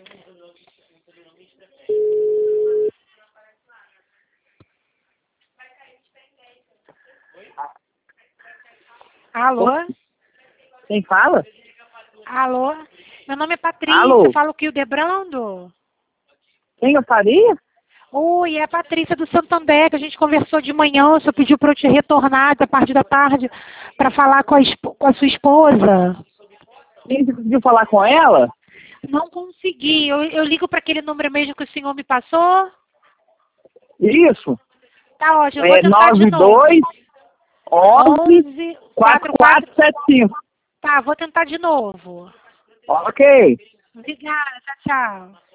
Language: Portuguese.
Alô? Quem fala? Alô? Meu nome é Patrícia, Alô? falo aqui o Debrando. Quem eu faria? Oi, é a Patrícia do Santander, que a gente conversou de manhã, o senhor pediu para eu te retornar da parte da tarde para falar com a sua esposa. Quem você conseguiu falar com ela? Não consegui, eu ligo para aquele número mesmo que o senhor me passou? Isso. Tá ótimo, eu vou tentar de novo. 92 11 44. 4475. Tá, vou tentar de novo. Ok. Obrigada, tchau, tchau.